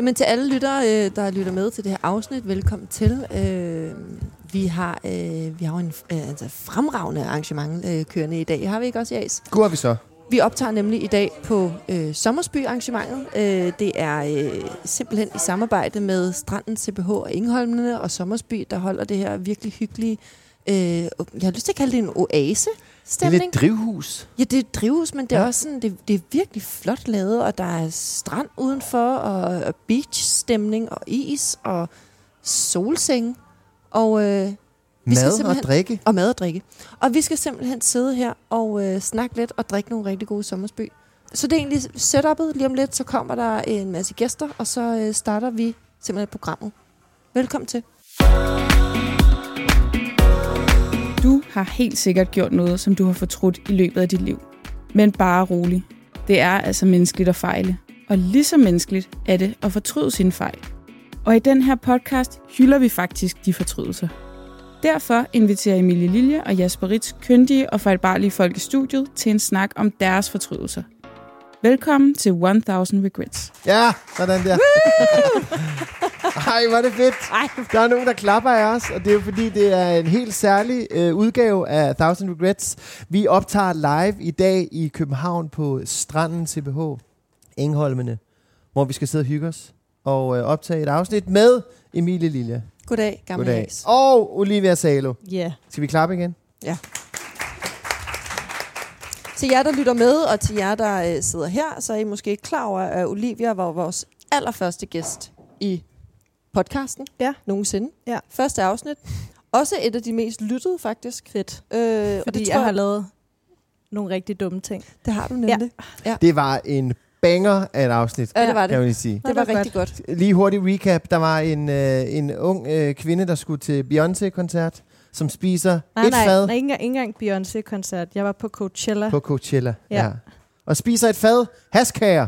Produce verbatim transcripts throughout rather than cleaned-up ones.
Jamen til alle lyttere, der lytter med til det her afsnit, velkommen til. Øh, vi har øh, vi har en øh, altså fremragende arrangement øh, kørende i dag. Har vi ikke også, Jas? God har vi så. Vi optager nemlig i dag på øh, Sommersby-arrangementet. Øh, det er øh, simpelthen i samarbejde med Stranden, C B H og Engholmene og Sommersby, der holder det her virkelig hyggelige, øh, jeg har lyst til at kalde det en oase. Stemning. Det er lidt drivhus. Ja, det er et drivhus, men det er ja. også sådan, det, det er virkelig flot lavet, og der er strand udenfor, og, og beachstemning, og is, og solseng, og øh, vi mad skal og drikke. Og mad og drikke. Og vi skal simpelthen sidde her og øh, snakke lidt og drikke nogle rigtig gode Sommersby. Så det er egentlig setup'et. Lige om lidt, så kommer der en masse gæster, og så øh, starter vi simpelthen programmet. Velkommen til. Du har helt sikkert gjort noget, som du har fortrudt i løbet af dit liv. Men bare rolig. Det er altså menneskeligt at fejle. Og lige så menneskeligt er det at fortryde sine fejl. Og i den her podcast hylder vi faktisk de fortrydelser. Derfor inviterer Emilie Lilje og Jasper Ritz kyndige og fejlbarlige folk i studiet til en snak om deres fortrydelser. Velkommen til tusind Regrets. Ja, sådan der. Ej, hvor er det fedt. Ej. Der er nogen, der klapper af os, og det er jo fordi, det er en helt særlig øh, udgave af tusind Regrets. Vi optager live i dag i København på Stranden, C B H, Engholmene, hvor vi skal sidde og hygge os og øh, optage et afsnit med Emilie Lilje. Goddag, gamle Goddag. Has. Og Olivia Salo. Ja. Yeah. Skal vi klappe igen? Ja. Til jer, der lytter med, og til jer, der øh, sidder her, så er I måske ikke klar over, at Olivia var vores allerførste gæst i podcasten. Ja. Nogensinde. Ja. Første afsnit. Også et af de mest lyttede, faktisk. Fedt. Øh, Fordi og det jeg, tror, jeg har lavet nogle rigtig dumme ting. Det har du nemlig. Ja. Ja. Det var en banger af et afsnit. Ja, det var det. Kan jeg lige sige. Det, det var, var rigtig godt. godt. Lige hurtigt recap. Der var en, øh, en ung øh, kvinde, der skulle til Beyoncé-koncert, som spiser nej, et nej, fad. Nej, ikke engang Beyoncé-koncert. Jeg var på Coachella. På Coachella, ja. ja. Og spiser et fad haskager.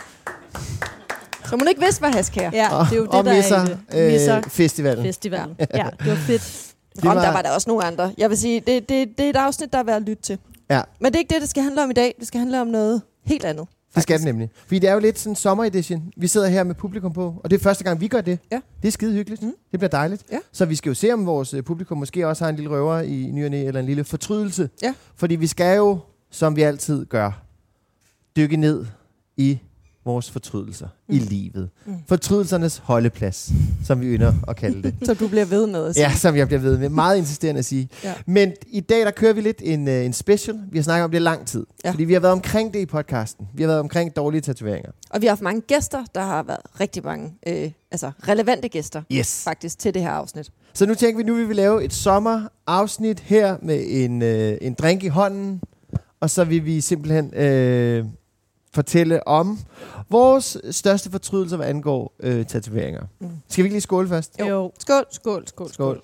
Så man ikke vidste, hvad haskager. Ja, og, det er jo det, og der misser, er øh, misser festivalen. festivalen. Ja, det var fedt. Det var... Om, der var der også nogle andre. Jeg vil sige, det, det, det er et afsnit, der er værd at lytte til. Ja. Men det er ikke det, det skal handle om i dag. Det skal handle om noget helt andet. Faktisk. Det skal det nemlig. Fordi det er jo lidt sådan en sommeredition. Vi sidder her med publikum på, og det er første gang, vi gør det. Ja. Det er skide hyggeligt. Mm. Det bliver dejligt. Ja. Så vi skal jo se, om vores publikum måske også har en lille røver i ny og næ, eller en lille fortrydelse. Ja. Fordi vi skal jo, som vi altid gør, dykke ned i vores fortrydelser mm. i livet. Mm. Fortrydelsernes holdeplads, som vi ynder at kalde det. Så du bliver ved med at sige. Ja, som jeg bliver ved med. Meget insisterende at sige. Ja. Men i dag, der kører vi lidt en, uh, en special. Vi har snakket om det lang tid. Ja. Fordi vi har været omkring det i podcasten. Vi har været omkring dårlige tatoveringer. Og vi har haft mange gæster, der har været rigtig mange øh, altså relevante gæster yes. faktisk til det her afsnit. Så nu tænker vi, nu vil vi lave et sommerafsnit her med en, øh, en drink i hånden. Og så vil vi simpelthen øh, fortælle om vores største fortrydelser, hvad angår øh, tatoveringer. Mm. Skal vi ikke lige skåle først? Jo. jo. Skål, skål, skål, skål.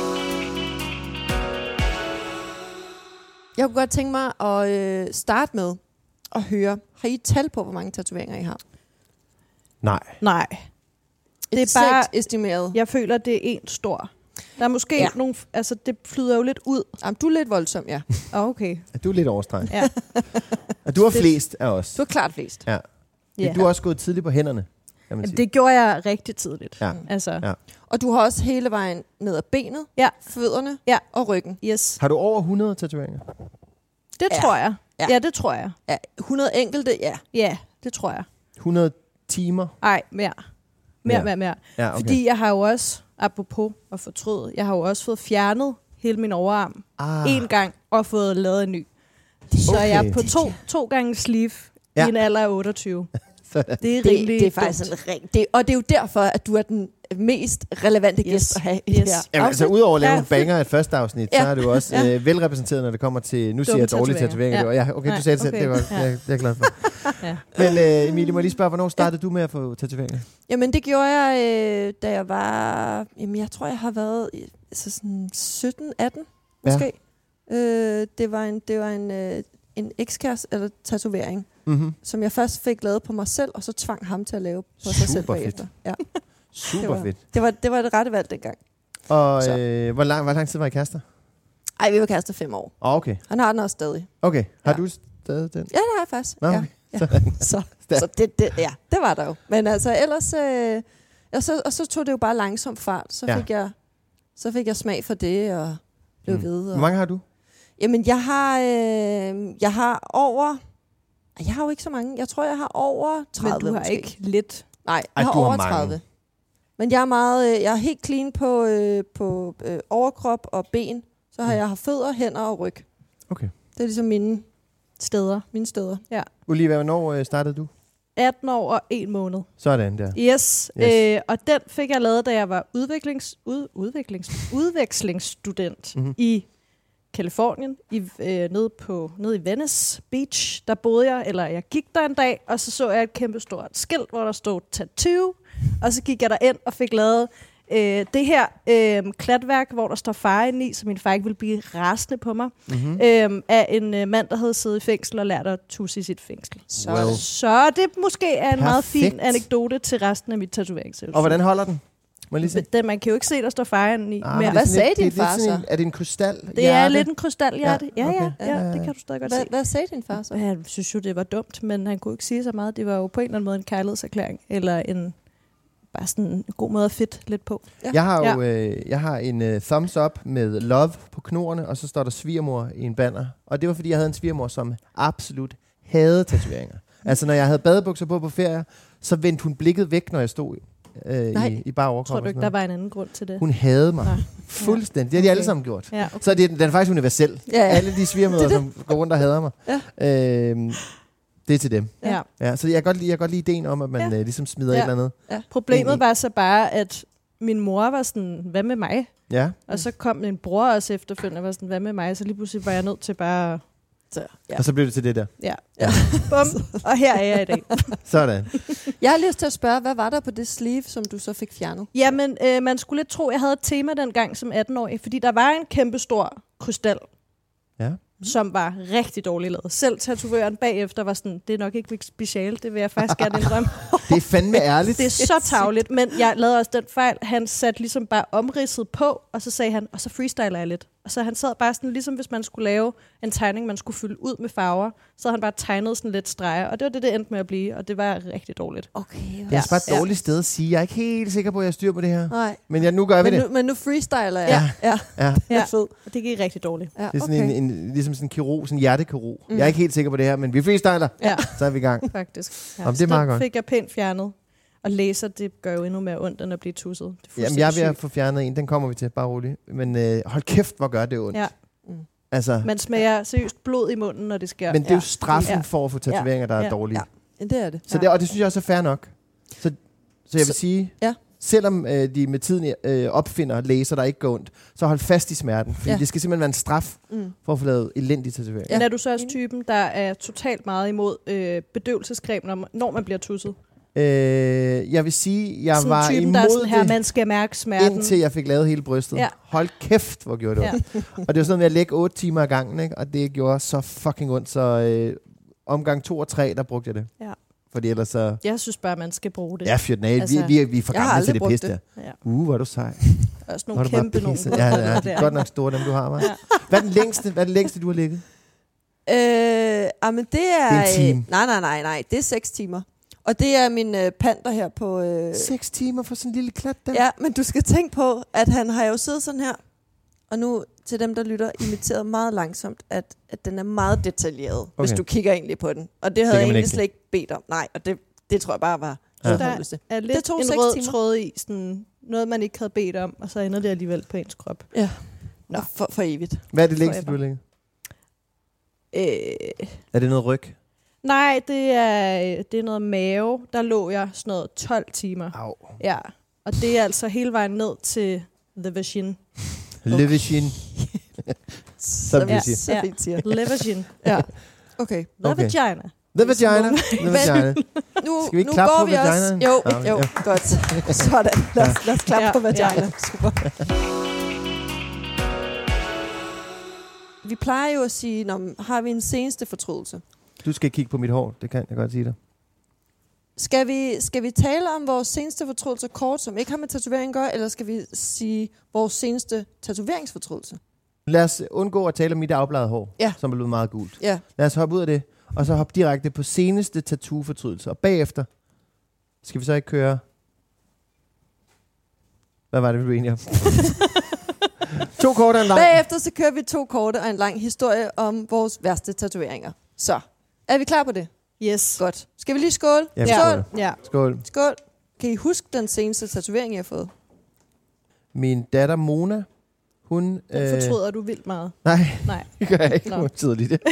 Jeg kunne godt tænke mig at øh, starte med at høre, har I tal på, hvor mange tatoveringer I har? Nej. Nej. Det er bare estimeret. Jeg føler, det er en stor. Der er måske ja. nogle, altså det flyder jo lidt ud. Jamen, du er lidt voldsom, ja. Oh, okay. Er du er lidt overstreget? Ja. Og du har flest af os. Du har klart flest. Ja. Yeah. Du har også gået tidligt på hænderne. Jamen, det gjorde jeg rigtig tidligt. Ja. Altså. Ja. Og du har også hele vejen ned ad benet, ja. fødderne ja. og ryggen. Yes. Har du over hundrede tatoveringer? Det ja. tror jeg. Ja. ja, det tror jeg. Ja, hundrede enkelte, ja. Ja, det tror jeg. hundrede timer? Nej, mere. Mere, mere, mere. Ja, okay. Fordi jeg har jo også, apropos at fortryde, jeg har jo også fået fjernet hele min overarm ah. en gang og fået lavet en ny. Så okay. jeg er på to, to gange sleeve ja. i en alder af otteogtyve. Det er det, rimelig det er faktisk en ring. Det, og det er jo derfor, at du er den mest relevante yes. gæst at have i yes. det her. Jamen, altså udover at lave ja. en banger et første afsnit, ja. så er du også ja. øh, velrepræsenteret, når det kommer til, nu siger jeg dårlige tatoveringer. Ja. Ja, okay, du sagde det okay. selv, det var ja. jeg, jeg er glad for. ja. Men øh, Emilie, må jeg lige spørge, hvornår startede ja. du med at få tatoveringer? Jamen det gjorde jeg, øh, da jeg var, jamen jeg tror, jeg har været altså sådan sytten atten måske. Ja. Øh, det var en, det var en, øh, en ekskæreste, eller tatovering. Mm-hmm. Som jeg først fik lavet på mig selv, og så tvang ham til at lave på sig selv bagefter. Ja. Super det var, fedt. Det var, det var det rette valg dengang. Og øh, hvor, lang, hvor lang tid var I kærester? Ej, vi var kærester fem år. Oh, okay. Han har den også stadig. Okay. Har ja. du stadig den? Ja, det har jeg faktisk. Okay. Ja. Ja. så så det, det, ja, det var der jo. Men altså ellers... Øh, og, så, og så tog det jo bare langsomt fart. Så fik, ja. jeg, så fik jeg smag for det og blev mm. ved. Og, hvor mange har du? Jamen, jeg har, øh, jeg har over... Jeg har jo ikke så mange. Jeg tror, jeg har over tredive. Men du har måske. ikke lidt? Nej, jeg Ej, har du har over mange. tredive. Men jeg er meget, øh, jeg er helt clean på, øh, på øh, overkrop og ben. Så har mm. jeg haft fødder, hænder og ryg. Okay. Det er ligesom mine steder. Mine steder. Ja. Olivia, hvornår øh, startede du? atten år og en måned. Sådan der. Yes, yes. Øh, og den fik jeg lavet, da jeg var udviklings, ud, udviklings, udvekslingsstudent mm-hmm. i Californien, i, øh, nede, på, nede i Venice Beach. Der boede jeg, eller jeg gik der en dag, og så så jeg et kæmpe stort skilt, hvor der stod tattoo, og så gik jeg derind og fik lavet øh, det her øh, klatværk, hvor der står far inde i, så min far ikke ville blive rasende på mig, mm-hmm. øh, af en øh, mand, der havde siddet i fængsel og lært at tusse i sit fængsel. Så, well. så det måske er en Perfekt. meget fin anekdote til resten af mit tatoveringsselskab. Og hvordan holder den? Må lige se? Den, man kan jo ikke se, der står far inde i. Ah, men hvad sagde din far så? En, er det en krystal? Det hjerte? er lidt en krystalhjerte. Ja, okay. ja, ja, ja, det kan du stadig godt hvad, se. Hvad sagde din far så? Han synes jo, det var dumt, men han kunne ikke sige så meget. Det var jo på en eller anden måde en kærlighedserklæring, eller en bare sådan en god måde at fedt lidt på. Ja. Jeg har jo ja. øh, jeg har en uh, thumbs up med love på knorene, og så står der svigermor i en banner. Og det var, fordi jeg havde en svigermor, som absolut havde tatoveringer. Altså, når jeg havde badebukser på på ferie, så vendte hun blikket væk, når jeg stod øh, i, i bare overkrop. Tror du ikke, der var en anden grund til det? Hun havde mig. Nej. Fuldstændig. Det har de okay. alle sammen gjort. Ja, okay. Så det, den er faktisk universel. Ja, ja. Alle de svigermødre, som går rundt og hader mig. Ja. Øh, Det er til dem. Ja. Ja, så jeg kan godt lide, jeg kan godt lide ideen om, at man ja. øh, ligesom smider ja. et eller andet. Ja. Problemet var så bare, at min mor var sådan, hvad med mig? Ja. Og så kom min bror også efterfølgende og var sådan, hvad med mig? Så lige pludselig var jeg nødt til bare... Så, ja. Og så blev det til det der. Ja. ja. Bum. Og her er jeg i dag. Sådan. Jeg har lyst til at spørge, hvad var der på det sleeve, som du så fik fjernet? Jamen, øh, man skulle lidt tro, jeg havde et tema dengang som atten-årig, fordi der var en kæmpe stor krystal. Ja. Som var rigtig dårligt lavet. Selv tatovøren bagefter var sådan, det er nok ikke mit speciale, det vil jeg faktisk gerne indrømme. Det er fandme ærligt. Det er så tarveligt, men jeg lavede også den fejl. Han satte ligesom bare omridset på, og så sagde han, og så freestyler jeg lidt. Og så han sad bare sådan, ligesom hvis man skulle lave en tegning, man skulle fylde ud med farver, så havde han bare tegnet sådan lidt streger, og det var det, det endte med at blive, og det var rigtig dårligt. Okay. Det er bare et dårligt sted at sige. Jeg er ikke helt sikker på, at jeg styr på det her. Nej. Men jeg, nu gør vi men det. Nu, men nu freestyler jeg. Ja. Ja. ja. ja. ja. Og det gik rigtig dårligt. Ja, det er sådan okay. en, en, ligesom sådan en kirurg, sådan en hjertekirurg. Mm. Jeg er ikke helt sikker på det her, men vi freestyler. Ja. Så er vi i gang. Faktisk. Ja. Om det er meget godt. fik jeg pænt fjernet. Og laser, det gør jo endnu mere ondt, end at blive tusset. Det Jamen, jeg er ved at få fjernet en. Den kommer vi til, bare roligt. Men øh, hold kæft, hvor gør det ondt. Ja. Mm. Altså, man smager seriøst blod i munden, når det sker. Men det er jo straffen ja. for at få tatoveringer, der er ja. dårlige. Ja, det er det. Så det, og det synes jeg også er fair nok. Så, så jeg vil sige, ja. selvom øh, de med tiden øh, opfinder laser, der ikke går ondt, så hold fast i smerten. Fordi ja. det skal simpelthen være en straf mm. for at få lavet elendige tatoveringer. Ja. Men er du så også typen, der er totalt meget imod øh, bedøvelsescreme, når, når man bliver tusset? Øh, jeg vil sige, jeg sådan var typen, imod der er sådan her, det, man skal mærke smerten. indtil jeg fik lavet hele brystet. Ja. Hold kæft, hvor gjorde det ondt. Ja. Og det var sådan noget med at lægge otte timer ad gangen, ikke? Og det gjorde så fucking ondt, så øh, omgang to og tre, der brugte jeg det. Ja. Fordi ellers så... Jeg synes bare, man skal bruge det. Ja, fyrt nej. Altså, vi, vi, vi er for gamle til det pisse der. Ja. Uh, hvor er du sej. Også nogle kæmpe nogle. Ja, ja, de er godt nok store, dem du har, hva'? Ja. Hvad er den længste, hvad er den længste, du har ligget? Øh, men det er... Det er en time. Nej, nej, nej, nej. Det er seks timer. Og det er min øh, panter her på... Øh... Seks timer for sådan en lille klat der? Ja, men du skal tænke på, at han har jo siddet sådan her. Og nu til dem, der lytter, imiteret meget langsomt, at, at den er meget detaljeret, okay. hvis du kigger egentlig på den. Og det havde det jeg egentlig slet ikke bedt om. Nej, og det, det tror jeg bare var... Ja. Der er lidt det tog en rød timer. Tråd i, sådan noget man ikke havde bedt om, og så ender det alligevel på ens krop. Ja, Nå, for, for evigt. Hvad er det længste, du har ligget? Øh... Er det noget ryg? Nej, det er, det er noget mave. Der lå jeg sådan noget tolv timer. Au. Ja, og det er altså hele vejen ned til the vagin. Okay. Le vagin. Som ja, vi siger. Så fint siger. Le vagin. Ja. Okay. The okay. vagina. The vagina. The vagina. Nu, Skal vi ikke nu klappe går på vi vagina? også. Jo, ja, jo, ja. godt. Sådan. Lad os, lad os klappe ja. på vagina. Ja. Super. Vi plejer jo at sige, når, har vi en seneste fortrydelse? Du skal kigge på mit hår, det kan jeg godt sige dig. Skal vi, skal vi tale om vores seneste fortrydelse kort, som ikke har med tatovering at gøre, eller skal vi sige vores seneste tatoveringsfortrydelse? Lad os undgå at tale om mit afbladede hår, ja. som er blevet meget gult. Ja. Lad os hoppe ud af det, og så hoppe direkte på seneste tattoo-fortrydelse. Og bagefter skal vi så ikke køre... Hvad var det, vi blev enige om? To korte og en lang. Bagefter så kører vi to korte og en lang historie om vores værste tatoveringer. Så, er vi klar på det? Yes. Godt. Skal vi lige skåle? Ja, skål. Ja. Skål. Skål. Kan I huske den seneste tatovering, jeg har fået? Min datter Mona, hun... Den øh, fortryder du vildt meget. Nej, Nej. det gør jeg ikke. Nå. Hun sidder lige det.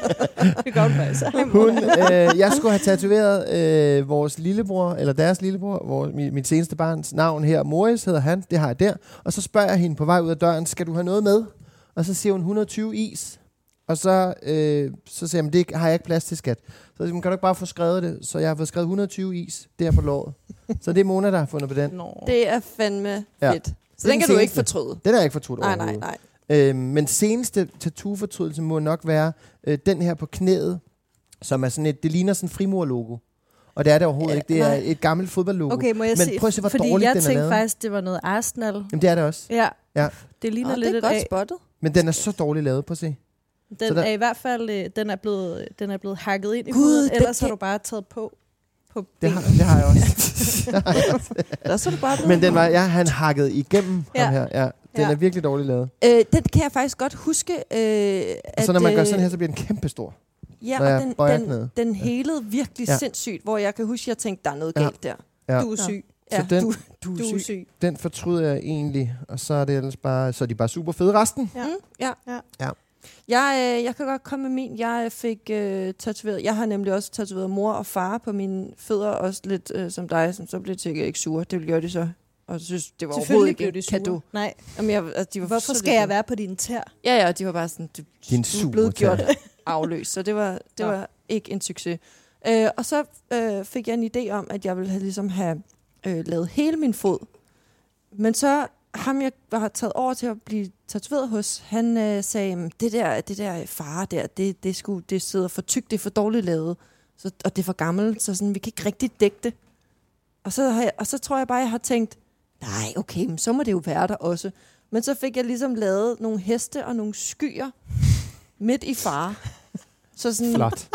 Det gør hun faktisk. Hun, øh, jeg skulle have tatoveret øh, vores lillebror, eller deres lillebror, vores, mit, mit seneste barns navn her. Morris hedder han, det har jeg der. Og så spørger jeg hende på vej ud af døren, skal du have noget med? Og så siger hun et hundrede og tyve is. Og så, øh, så siger jeg, det har jeg ikke plads til, skat. Så siger hun, kan du ikke bare få skrevet det? Så jeg har fået skrevet et hundrede og tyve is, der på låret. Så det er Mona, der har fundet på den. Nå. Det er fandme Ja. fedt. Så den den kan du ikke seneste. fortryde. Den er jeg ikke fortrudt Nej, nej, overhovedet. nej. Øhm, men seneste tattoo-fortrydelse må nok være øh, den her på knæet, som er sådan et, det ligner sådan en frimur-logo. Og det er det overhovedet Ja, ikke. Det er nej. et gammelt fodboldlogo. Okay, må jeg Men se? prøv at se, hvor Fordi dårligt jeg den er tænkte lavet. faktisk, det var noget Arsenal. Jamen, det er det også. Ja. Ja. Det ligner Åh, lidt det er et godt A. spottet. Men den er så dårligt lavet, prøv at se. Den Så der- er i hvert fald øh, den er blevet den er blevet hakket ind i Gud, huden, den ellers kan- har du bare taget på på Det har, benet. det har jeg også. Det har jeg også. Der så du bare blevet- Men den var, ja, han hakket igennem Ja. ham her. Ja. Den Ja. er virkelig dårligt lavet. Øh, den kan jeg faktisk godt huske. Øh, Og at, så når man gør øh, sådan her, så bliver den kæmpestor. Ja, når jeg og den, bøjer den, knæet. den helede virkelig Ja. ja. sindssygt, hvor jeg kan huske, at jeg tænkte, der er noget Ja. galt der. Ja. Du er syg. Så Ja, den- du, du, Du er er syg. syg. Den fortryder jeg egentlig. Og så er det ellers bare, så er de bare super fede resten. Ja. Mm, ja. Ja. Ja. Jeg, øh, jeg kan godt komme med min. Jeg fik øh, tatoveret. Jeg har nemlig også tatoveret mor og far på mine fødder, også lidt øh, som dig, som så blev sikkert ikke sure. Det gjorde de så. Og jeg synes, det var overhovedet Selvfølgelig ikke blev en de sure. cadeau. Nej. Jamen, jeg, altså, de var Hvorfor så skal lidt- jeg være på dine tær? Ja, ja, de var bare sådan, du, Din du er blevet super gjort afløst, så det var, det Nå. var ikke en succes. Øh, og så øh, fik jeg en idé om, at jeg ville have, ligesom have øh, lavet hele min fod. Men så ham, jeg har taget over til at blive tatoveret hos, han øh, sagde, det der, det der far der, det, det, skulle, det sidder for tykt, det er for dårligt lavet, så, og det er for gammelt, så sådan, vi kan ikke rigtig dække det. Og så, har jeg, og så tror jeg bare, jeg har tænkt, nej, okay, men så må det jo være der også. Men så fik jeg ligesom lavet nogle heste og nogle skyer midt i far. Så sådan, Flot.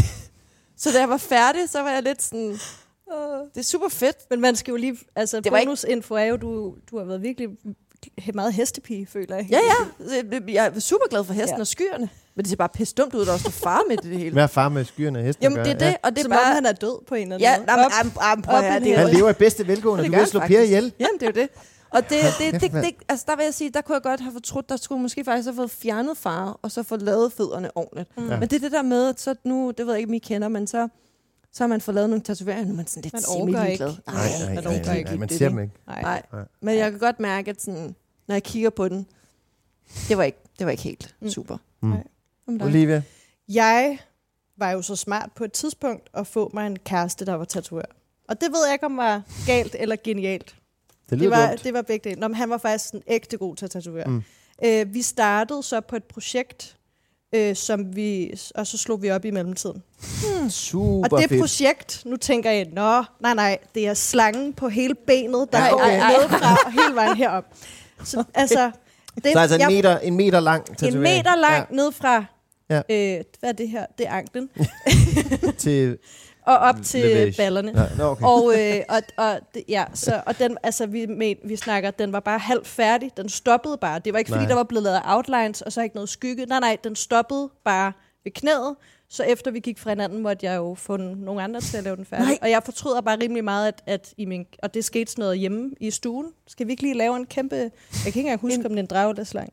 så da jeg var færdig, så var jeg lidt sådan, det er super fedt. Men man skal jo lige... Altså, Det var ikke- bonusinfo er jo, du, du har været virkelig meget hestepige, føler jeg. Ja, ja. Jeg er super glad for hesten Ja. ja. og skyerne. Men det ser bare pisse dumt ud, der også står far midt i det hele. Hvad er far med skyerne og hesten? Jamen, at det er gøre? det, og det er Som bare... om han er død på en eller Ja, anden nej, måde. men, am, am, prøv op at høre, i det er Han jo- lever i bedste velgående. Det Du gør vil han slå Per faktisk. ihjel. Jamen, det er jo det. Og det, det, kæft, det, mand. det, altså der vil jeg sige, der kunne jeg godt have fortrudt, der skulle måske faktisk have fået fjernet far, og så få lavet fødderne ordentligt. Mm. Ja. Men det er det der med, at så nu, det ved jeg ikke, om I kender, men så, så har man fået lavet nogle tatoveringer, nu er man sådan lidt Man orker semi-ligeglad. ikke. Nej, nej, man nej, orker nej, ikke. nej, man Det er ser det. dem ikke. Nej. Nej, Nej. men jeg kan godt mærke, at sådan, når jeg kigger på den, det var ikke, det var ikke helt Mm. super. Mm. Nej. Om dig. Olivia? Jeg var jo så smart på et tidspunkt at få mig en kæreste, der var tatovør. Og det ved jeg ikke, om var galt eller genialt. Det lyder Det var, dumt. det var begge dele. Nå, men han var faktisk en ægte god til at tatovere. Mm. Øh, vi startede så på et projekt, øh, som vi, og så slog vi op i mellemtiden. Super Og det fedt. projekt, nu tænker jeg, nå, nej, nej, det er slangen på hele benet, der Ja, går okay. nedefra og hele vejen herop. Så altså, det, Så altså en jeg- meter, en meter lang tatovering. en meter lang Ja, ned fra, Ja. øh, hvad er det her? Det er anklen. til Og op til Lavage. ballerne. Ja, nå, okay. Og, øh, og, og, det- ja, så, og den, altså, vi, men, vi snakker, den var bare halvt færdig. Den stoppede bare. Det var ikke, fordi Nej. der var blevet lavet outlines, og så ikke noget skygge. Nej, nej, den stoppede bare ved knæet. Så efter vi gik fra hinanden, måtte jeg jo få nogle andre til at lave den færdig. Nej. Og jeg fortryder bare rimelig meget, at, at i min, og det skete sådan noget hjemme i stuen. Skal vi ikke lige lave en kæmpe... Jeg kan ikke engang huske, om det er en dragelæslang.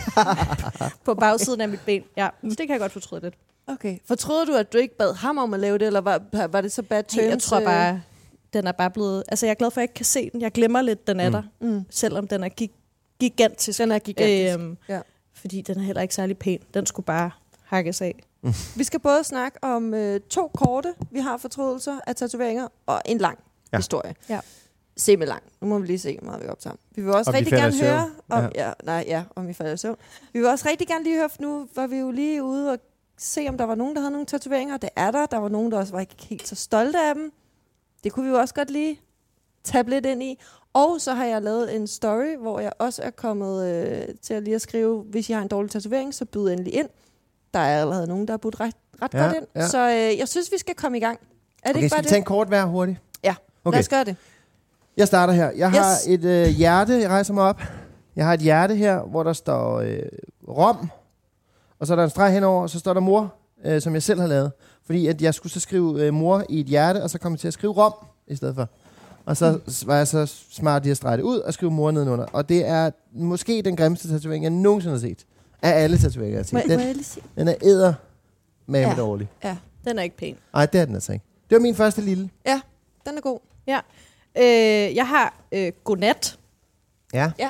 På bagsiden af mit ben. Ja, så det kan jeg godt fortryde lidt. Okay. Fortryder du, at du ikke bad ham om at lave det, eller var, var det så bad terms? Hey, jeg tror øh? bare, den er bare blevet... Altså, jeg er glad for, at jeg ikke kan se den. Jeg glemmer lidt, den er Mm. der. Mm. Selvom den er gig- gigantisk. Den er gigantisk. Øhm, Ja. Fordi den er heller ikke særlig pæn. Den skulle bare hakkes af. Vi skal både snakke om øh, to korte, vi har fortrydelser af tatoveringer, og en lang Ja. ja. historie. Ja. Semi-lang. Nu må vi lige se, hvor meget vi optager. Vi vil også Om de rigtig falder gerne i søvn. høre, om, Ja. ja. nej, ja, om vi falder i søvn. Vi vil også rigtig gerne lige høre, for nu var vi jo lige ude og se, om der var nogen, der havde nogle tatoveringer. Det er der. Der var nogen, der også var ikke helt så stolte af dem. Det kunne vi jo også godt lige tabe lidt ind i. Og så har jeg lavet en story, hvor jeg også er kommet øh, til at lige at skrive, hvis I har en dårlig tatovering, så byd endelig ind. der er allerede nogen, der har budt ret, ret ja, godt ind. Ja. Så øh, jeg synes, vi skal komme i gang. Er det okay, ikke skal bare vi tage det? en kort hver hurtigt? Ja, okay. Lad os gøre det. Jeg starter her. Jeg har Yes. et øh, hjerte, jeg rejser mig op. Jeg har et hjerte her, hvor der står øh, Rom, og så er der en streg henover, og så står der mor, øh, som jeg selv har lavet. Fordi at jeg skulle så skrive øh, mor i et hjerte, og så kom jeg til at skrive Rom i stedet for. Og så mm. var jeg så smart lige at strege det ud og skrive mor nedenunder. Og det er måske den grimmeste tatovering, jeg nogensinde har set. Af alle tatoveringer, jeg har set. Må, Den, må jeg lige sige? den er edder med Ja. med dårlig. Ja, den er ikke pæn. Nej, det er den altså ikke. Det var min første lille. Ja, den er god. Ja. Øh, jeg har øh, godnat. Ja. Ja.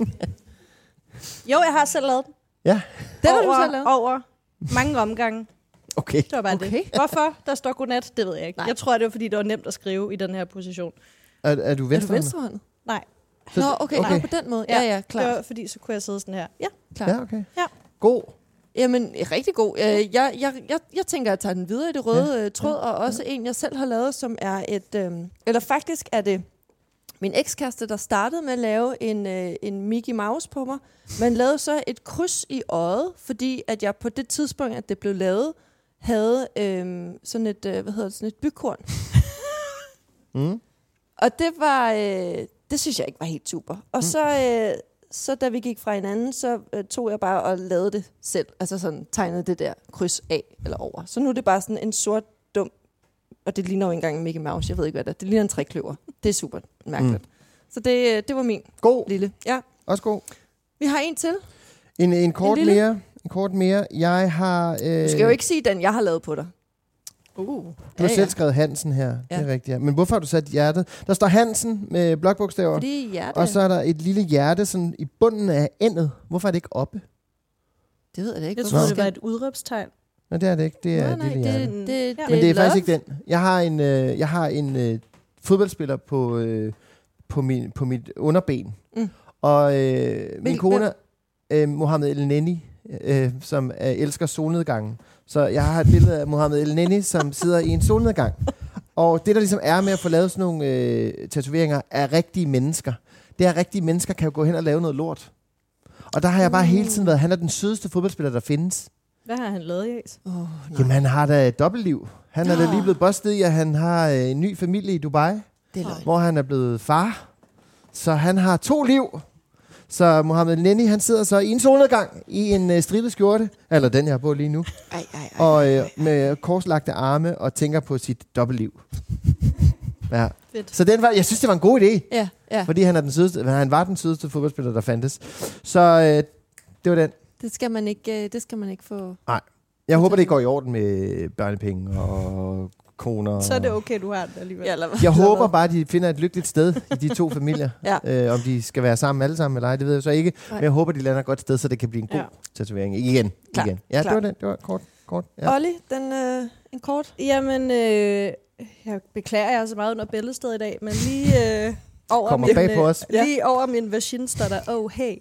Jo, jeg har selv lavet den. Ja. Den har du over, selv lavet? Over mange omgange. Okay. Det var bare Okay. det. Hvorfor der står godnat, det ved jeg ikke. Nej. Jeg tror, det var, fordi det var nemt at skrive i den her position. Er, er du Er du venstrehåndet? venstrehåndet? Nej, Så- Nå, okay. okay. Nej, på den måde. Ja, ja, det klart. var fordi, så kunne jeg sidde sådan her. Ja, klart. Ja, okay. Ja. God. Jamen, rigtig god. Øh, Jeg, jeg, jeg, jeg tænker, at jeg tager den videre i det røde ja. tråd, og også ja. en, jeg selv har lavet, som er et... Øh, eller faktisk er det min ekskæreste, der startede med at lave en, øh, en Mickey Mouse på mig. Man lavede så et kryds i øjet, fordi at jeg på det tidspunkt, at det blev lavet, havde øh, sådan et, øh, hvad hedder det, sådan et bygkorn. Mm. Og det var... Øh, det synes jeg ikke var helt super. Og mm. så... Øh, Så da vi gik fra hinanden, så øh, tog jeg bare og lavede det selv. Altså sådan tegnede det der kryds af eller over. Så nu er det bare sådan en sort dum, og det ligner jo ikke engang en Mickey Mouse, jeg ved ikke hvad det er. Det ligner en trekløver. Det er super mærkeligt. Mm. Så det, det var min God. lille. Ja. Også god. Vi har en til. En, en kort En lille? mere. En kort mere. Jeg har... Øh, Du skal jo ikke sige den, jeg har lavet på dig. Uh. Du har Ja, selv ja. skrevet Hansen her. Ja. Det er rigtigt, ja. Men hvorfor har du sat hjertet? Der står Hansen med blokbogstaver. Fordi hjerte... Og så er der et lille hjerte sådan i bunden af endet. Hvorfor er det ikke oppe? Det ved jeg da ikke. Jeg hvorfor troede, skal- det var et udråbstegn. Nå, det er det ikke. Det er Nej, et nej, lille det, hjerte. det, det, Ja. Men det er love. faktisk ikke den. Jeg har en, øh, jeg har en øh, fodboldspiller på, øh, på, min, på mit underben. Mm. Og øh, min Hvil- kone, øh, Mohamed El Neni, øh, som øh, elsker solnedgangen. Så jeg har et billede af Mohamed El Neni, som sidder i en solnedgang. Og det, der ligesom er med at få lavet sådan nogle øh, tatoveringer af rigtige mennesker, det er, at rigtige mennesker kan jo gå hen og lave noget lort. Og der har jeg bare hele tiden været, han er den sødeste fodboldspiller, der findes. Hvad har han lavet, Jes? Oh, Jamen, han har da et dobbeltliv. Han er da Nå. lige blevet bustet i, at han har øh, en ny familie i Dubai, det er løgn. hvor han er blevet far. Så han har to liv. Så Mohamed Nenni, han sidder så i en solnedgang i en øh, stribet skjorte, eller den, jeg har på lige nu, Ej, ej, ej. og øh, med korslagte arme og tænker på sit dobbeltliv. Ja. Fedt. Så den var, jeg synes, det var en god idé, Ja, ja. fordi han, er den sødeste, han var den sødeste fodboldspiller, der fandtes. Så øh, det var den. Det skal man ikke, øh, det skal man ikke få... Jeg håber, det går i orden med børnepenge og koner. Så er det okay, du har den alligevel. Ja, eller hvad? Jeg håber bare, at de finder et lykkeligt sted i de to familier. Ja. Øh, om de skal være sammen alle sammen eller ej, det ved jeg så ikke. Nej. Men jeg håber, de lander et godt sted, så det kan blive en god Ja. tatovering. Igen. Klar, Igen. Ja, klar. det var den. Det var kort. kort ja. Olli, den, øh, en kort. Jamen, øh, jeg beklager, jeg er så meget under bæltestedet i dag, men lige øh, over Kommer min, bag på øh, os. lige over min vagin står der, oh hey.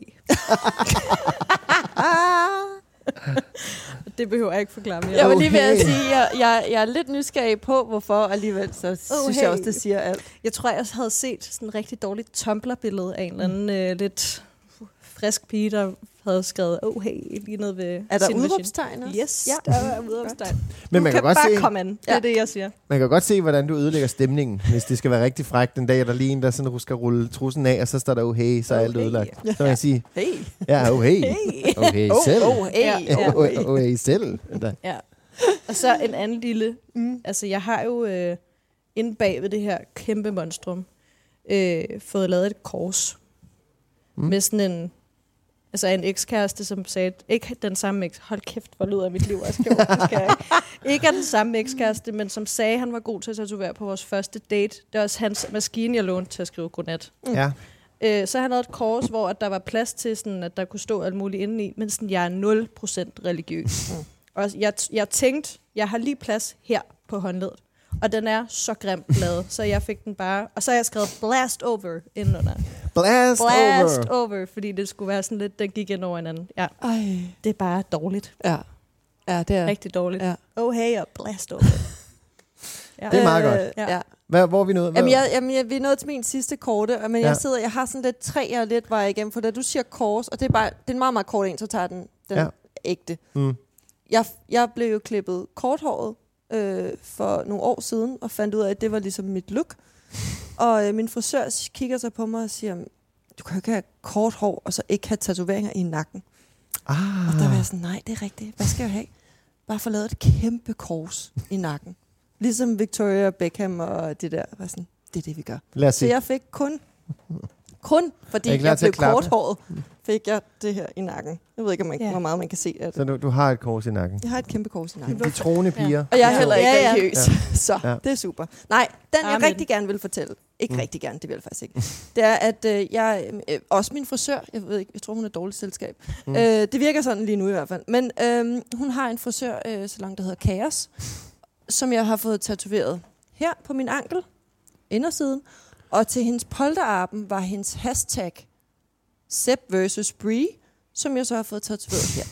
Det behøver jeg ikke forklare mere. Jeg var lige ved at Okay. sige, jeg, jeg, jeg er lidt nysgerrig på, hvorfor alligevel, så synes jeg hey. også, det siger alt. Jeg tror, jeg havde set sådan et rigtig dårligt Tumblr-billede af en eller anden øh, lidt frisk pige, der havde skrevet, oh hey, lige nede ved Er der sin vagin. udråbstegn også? Yes, Ja. der er udråbstegn. Men man Du kan, kan godt bare se, komme an. Det er Ja. det, jeg siger. man kan godt se, hvordan du ødelægger stemningen, hvis det skal være rigtig frækt den dag, er der lige en, der sådan skal rulle trussen af, og så står der, oh hey, så er Oh, alt hey. ødelagt. Så kan jeg sige, Hey. ja, oh hey. Hey. Oh hey, selv. Oh, hey. Ja. Ja, oh, hey, oh hey, selv. Der. Ja. Og så en anden lille... Mm. Altså, jeg har jo øh, inde bag ved det her kæmpe monstrum øh, fået lavet et kors. Mm. Med sådan en... Altså en ekskæreste, som sagde, ikke den samme eks... Hold kæft, hvor lyder mit liv, jeg skal, jeg skal ikke. Ikke er den samme ekskæreste, men som sagde, han var god til at tatovere på vores første date. Det er også hans maskine, jeg lånte til at skrive godnat. Mm. Ja. Øh, så han havde et kors, hvor at der var plads til, sådan, at der kunne stå alt muligt indeni, men sådan, jeg er nul procent religiøs. Mm. Og jeg, jeg tænkte, jeg har lige plads her på håndledet. Og den er så grimt lavet, så jeg fik den bare... Og så har jeg skrevet blast over indenunder. Blast, Blast over. over, fordi det skulle være sådan lidt, den gik ind over hinanden. Ja, Ej. det er bare dårligt. Ja. Ja, det er... Rigtig dårligt. Ja. Oh hey, og blast over. Ja. Det er meget godt. Øh, Ja. ja. Hvad, hvor er vi nået? Hvad? Jamen, jeg, jamen jeg, vi er nået til min sidste korte, men Ja. jeg sidder, jeg har sådan lidt tre og lidt vej igennem, for da du siger kors, og det er bare, det er en meget, meget kort en, så tager den, den Ja. ja. ægte. Mm. jeg, jeg blev jo klippet korthåret øh, for nogle år siden, og fandt ud af, at det var ligesom mit look. Og øh, min frisør kigger så på mig og siger, du kan jo ikke have kort hår, og så ikke have tatoveringer i nakken. Ah. Og der var jeg sådan, nej, det er rigtigt. Hvad skal jeg have? Bare få lavet et kæmpe kors i nakken. Ligesom Victoria Beckham og det der. Var sådan, det er det, vi gør. Lad os så se. jeg fik kun, kun fordi jeg, jeg blev korthåret, fik jeg det her i nakken. Jeg ved ikke, om man, ja. hvor meget man kan se af det. Så du, du har et kors i nakken? Jeg har et kæmpe kors i nakken. De troende piger. Ja. Og jeg er heller ikke ja, ja. religiøs. Ja. Så ja. Det er super. Nej, den jeg Amen. rigtig gerne vil fortælle. Ikke mm. rigtig gerne, det vil jeg faktisk ikke. Det er, at øh, jeg, øh, også min frisør, jeg ved ikke, jeg tror, hun er et dårligt selskab. Mm. Øh, det virker sådan lige nu i hvert fald. Men øh, hun har en frisør, øh, så langt der hedder Kaos, som jeg har fået tatoveret her på min ankel, indersiden. Og til hendes polterarben var hendes hashtag Sepp versus Brie, som jeg så har fået tatoveret her.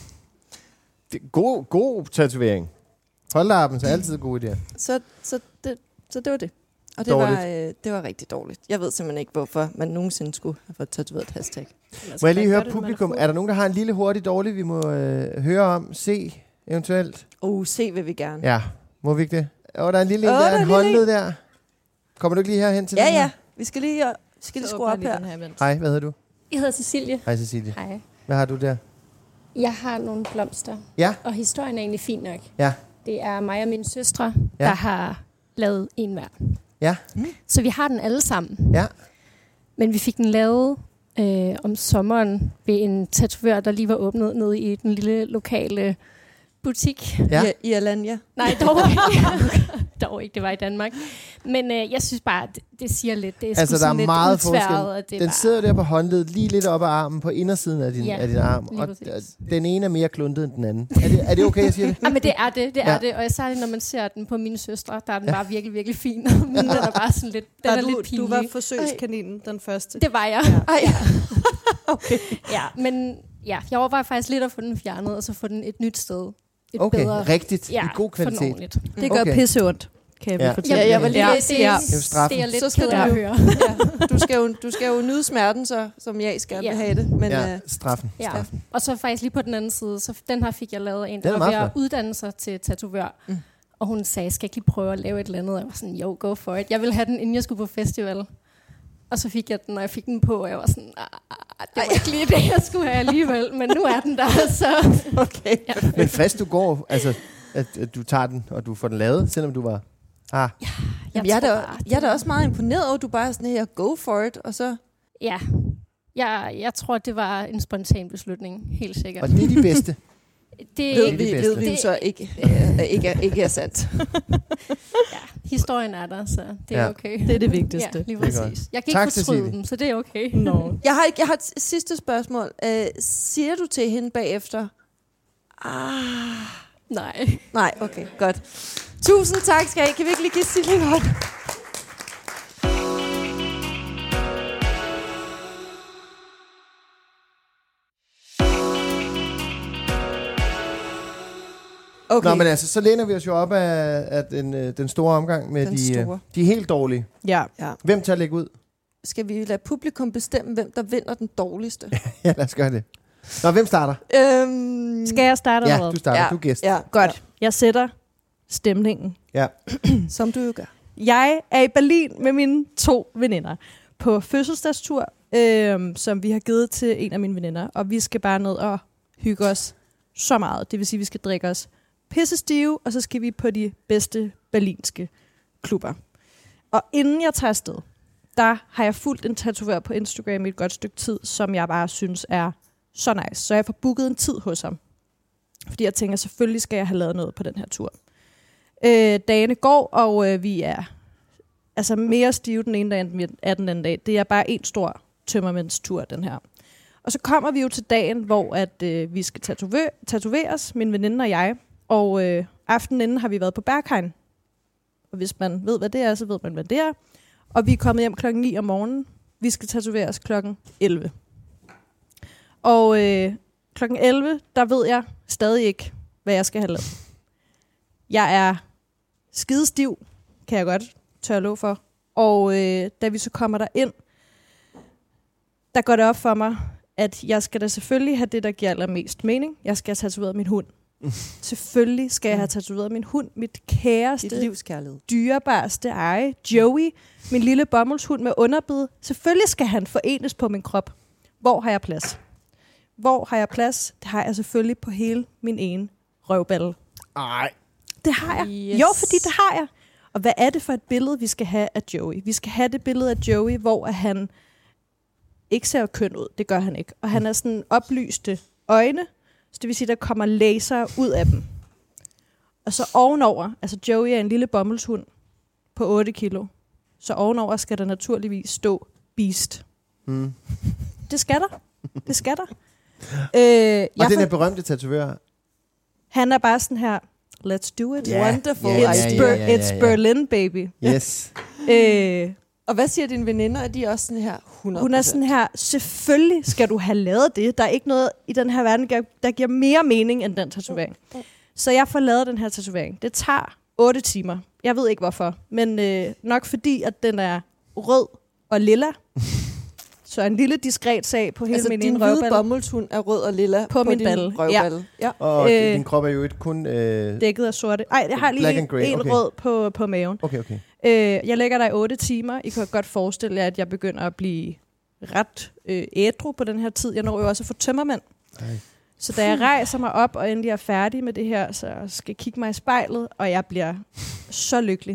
Det, god, god tatovering. Polterarben er altid god idé. Så, så, det, så det var det. Og det dårligt. var, øh, det var rigtig dårligt. Jeg ved simpelthen ikke, hvorfor man nogensinde skulle have fået tatoveret et hashtag. Må jeg lige høre publikum? Er der nogen, der har en lille hurtig dårlig, vi må øh, høre om, se eventuelt? Oh, se vil vi gerne. Ja, må vi ikke det? Åh, oh, der er en lille oh, en, der er en håndled lille. der. Kommer du ikke lige herhen til Ja, den her? ja. Vi skal lige, uh, skal lige skrue op her. her Hej, hvad hedder du? Jeg hedder Cecilie. Hej, Cecilie. Hej. Hvad har du der? Jeg har nogle blomster. Ja. Og historien er egentlig fin nok. Ja. Det er mig og mine søstre, Ja. der har lavet en hver. Ja. Mm. Så vi har den alle sammen. Ja. Men vi fik den lavet øh, om sommeren ved en tatovør, der lige var åbnet nede i den lille lokale butik. Ja. I, i Alanya. Nej, dog ikke. dog ikke, det var i Danmark. Men øh, jeg synes bare, det, det siger lidt. Det er Altså, der er lidt meget udsværet, forskel. og det Den bare... sidder der på håndledet, lige lidt op ad armen, på indersiden af din, Ja, af din arm. lige Og præcis. den ene er mere kluntet end den anden. Er det, er det okay, jeg siger det? Ja, men det er det, det er Ja. det. Og særligt, når man ser den på mine søstre, der er den bare virkelig, virkelig fin. Min, den er bare sådan lidt, den Der er du, lidt pinlig. du var forsøgskaninen, den første. Det var jeg. Ja. Ja. Okay. Ja, men ja, jeg overvejer faktisk lidt at få den fjernet, og så få den et nyt sted. Et Okay, bedre, rigtigt. ja, I god kvalitet. Det gør Okay. pisse ondt, kan jeg Ja. ja. fortælle. Ja, jeg var lige ja, det, det, ja. det, Det er jo straffen. det er jeg lidt Så skal ked af du- at høre. Ja. Du, skal jo, du skal jo nyde smerten, så, som jeg skal Ja. have det. Men, Ja, øh, straffen. Ja. straffen. Og så faktisk lige på den anden side, så den her fik jeg lavet en, Den er der var meget ved at flot. uddanne sig til tatovør. Mm. Og hun sagde, skal jeg ikke lige prøve at lave et eller andet? Og jeg var sådan, jo, go for it. Jeg ville have den, inden jeg skulle på festival. Og så fik jeg den, og jeg fik den på, og jeg var sådan, ah, det var ikke lige det, jeg skulle have alligevel. Men nu er den der, så... okay. Ja. Men fast du går, altså, at, at du tager den, og du får den lavet, selvom du var... Ah, Jamen, jeg, er tror da, bare, jeg er da også meget imponeret over, at du bare er sådan her, go for it, og så... Ja, jeg, jeg tror, det var en spontan beslutning, helt sikkert. og det er de bedste. Det, Ved det vi, bedste. ved vi jo Det- så ikke, øh, ikke, er, ikke er sandt. ja, historien er der, så det er Ja. okay. Det er det vigtigste. Ja, lige Det er godt. præcis. Jeg kan Tak, ikke fortryde Cecilie. dem, så det er okay. Nå. Jeg har, jeg har et sidste spørgsmål. Øh, siger du til hende bagefter? Ah, Nej. nej, okay, godt. Tusind tak skal I. Kan vi ikke lige give Silje en hånd? Okay. Nå, men altså, så læner vi os jo op af, af den, øh, den store omgang med Den de, øh, store. de helt dårlige. Ja. Ja. Hvem tager at lægge ud? Skal vi lade publikum bestemme, hvem der vinder den dårligste? Ja, lad os gøre det. Nå, hvem starter? øhm, Skal jeg starte Ja, eller hvad? du starter. Ja. Du er gæst. Ja, Godt. Jeg sætter stemningen. Ja. som du jo gør. Jeg er i Berlin med mine to veninder på fødselsdagstur, øhm, som vi har givet til en af mine veninder. Og vi skal bare ned og hygge os så meget. Det vil sige, at vi skal drikke os pisse stive, og så skal vi på de bedste berlinske klubber. Og inden jeg tager afsted, der har jeg fulgt en tatovør på Instagram i et godt stykke tid, som jeg bare synes er så nice. Så jeg får booket en tid hos ham. Fordi jeg tænker, selvfølgelig skal jeg have lavet noget på den her tur. Øh, dagene går, og øh, vi er altså mere stive den ene dag, end vi er den anden dag. Det er bare en stor tømmermændstur, den her. Og så kommer vi jo til dagen, hvor at, øh, vi skal tatove- tatoveres, min veninde og jeg. Og øh, aftenen inden har vi været på Berghain. Og hvis man ved, hvad det er, så ved man, hvad det er. Og vi er kommet hjem klokken ni om morgenen. Vi skal tatoveres klokken elleve. Og øh, klokken elleve, der ved jeg stadig ikke, hvad jeg skal have lavet. Jeg er skidestiv, kan jeg godt tør love for. Og øh, da vi så kommer der ind, der går det op for mig, at jeg skal da selvfølgelig have det, der giver allermest mening. Jeg skal have tatoveret min hund. Selvfølgelig skal jeg have tatoveret min hund, mit kæreste, Dit livskærlighed. dyrebarste eje, Joey, min lille bomuldshund med underbid. Selvfølgelig skal han forenes på min krop. Hvor har jeg plads? Hvor har jeg plads? Det har jeg selvfølgelig på hele min ene røvballe. Ej. Det har jeg. Yes. Jo, fordi det har jeg. Og hvad er det for et billede, vi skal have af Joey? Vi skal have det billede af Joey, hvor han ikke ser køn ud. Det gør han ikke. Og han er sådan oplyste øjne, så det vil sige, der kommer laser ud af dem. Og så ovenover, altså Joey er en lille bomuldshund på otte kilo, så ovenover skal der naturligvis stå Beast. Mm. Det skal der. Det skal der. øh, og den er berømte tatovør. Han er bare sådan her, let's do it. Yeah. Wonderful. Yeah, It's, yeah, Ber- yeah, yeah, yeah, it's yeah. Berlin, baby. Yes. øh, Og hvad siger dine veninder? Er de også sådan her hundrede procent? Hun er sådan her, selvfølgelig skal du have lavet det. Der er ikke noget i den her verden, der giver mere mening end den tatovering. Så jeg får lavet den her tatovering. Det tager otte timer. Jeg ved ikke hvorfor, men øh, nok fordi, at den er rød og lilla. Så en lille diskret sag på hele altså, min din ene hvide røvballe. bomuldshund er rød og lilla På på, min din balle. røvballe. Ja. Ja. Og Øh, din krop er jo ikke kun... Øh... Dækket af sorte. Ej, jeg har Black lige and grey, en okay. rød på, på maven. Okay, okay. Øh, jeg lægger der i otte timer. I kan godt forestille jer, at jeg begynder at blive ret øh, ædru på den her tid. Jeg når jo også at få tømmermænd. Ej. Så da jeg rejser mig op og endelig er færdig med det her, så skal jeg kigge mig i spejlet, og jeg bliver så lykkelig.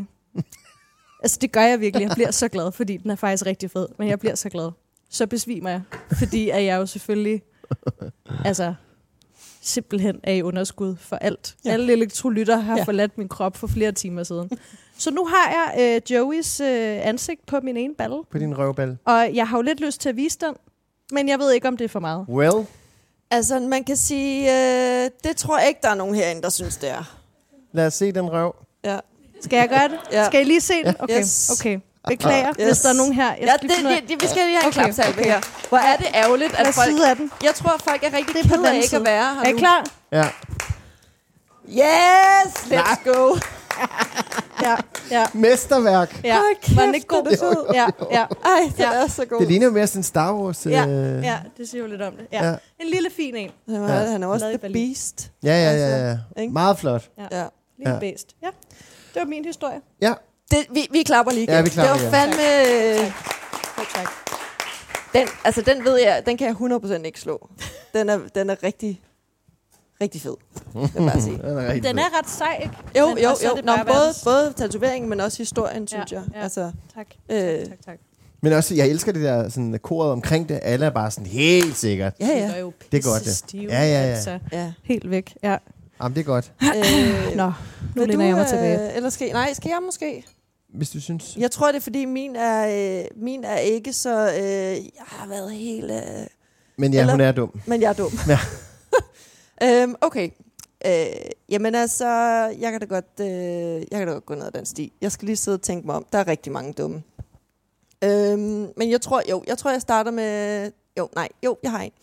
Altså det gør jeg virkelig. Jeg bliver så glad, fordi den er faktisk rigtig fed. Men jeg bliver så glad. Så besvimer jeg. Fordi at jeg jo selvfølgelig altså simpelthen er i underskud for alt. Ja. Alle elektrolytter har ja. forladt min krop for flere timer siden. Så nu har jeg øh, Joeys øh, ansigt på min ene balle. På din røvballe. Og jeg har jo lidt lyst til at vise den, men jeg ved ikke, om det er for meget. Well. Altså, man kan sige, øh, det tror jeg ikke, der er nogen herinde, der synes, det er. Lad os se den røv. Ja. Skal jeg gøre det? Ja. Skal I lige se den? Okay, Yes. okay. Beklager, Yes. hvis der er nogen her. Jeg Ja, skal det, lige finde ud af- det, det, vi skal lige have en Okay, klapsalve okay. her. Hvor er det ærgerligt, at Hvad folk... side er den? Jeg tror, at folk er rigtig Det er på kede af den ikke side. at være her Er I nu. klar? Ja. Yes, let's go. Ja, ja. Mesterværk. Ja, var den ikke god? det er fed. Ja, ja. Ej, det Ja. er så god. Det ligner jo mere sådan en Star Wars. Øh... Ja, ja, det siger jo lidt om det. Ja. Ja. En lille fin en. Han er, han er også Lavet i the Berlin. beast. Ja, ja, ja, ja. Ikke? Meget flot. Ja. Lille Ja. bedst. Ja, det var min historie. Ja. Det, vi, vi klapper lige igen. Ja, vi klapper det var igen. fandme... Tak, tak. Den, altså, den ved jeg, den kan jeg hundrede procent ikke slå. Den er, den er rigtig, rigtig fed. Det vil jeg bare sige. Den er, rigtig Den fed. er ret sej, ikke? Jo, Men jo, også er jo. det Nå, bare både, verdens- både tatoveringen, men også historien, synes Ja, jeg. ja. Altså, Tak, øh, tak, tak, tak. Men også, jeg elsker det der sådan, koret omkring det. Alle er bare sådan helt sikkert. ja, Det ja. er jo Det er godt, det. pissestive, Ja, ja, ja. Altså, ja. helt væk, ja. Jamen, det er godt. Øh, Nå, nu vil læner du, jeg mig tilbage. øh, Eller skal, nej, skal jeg måske? Hvis du synes. Jeg tror, det er, fordi min er, øh, min er ikke så... Øh, jeg har været helt... Øh, Men ja, Eller- hun er dum. men jeg er dum. Ja. øhm, okay. Øh, jamen altså, jeg kan da godt, øh, jeg kan da godt gå ned ad den sti. Jeg skal lige sidde og tænke mig om. Der er rigtig mange dumme. Øhm, men jeg tror, jo, jeg tror, jeg starter med... Jo, nej, jo, jeg har en.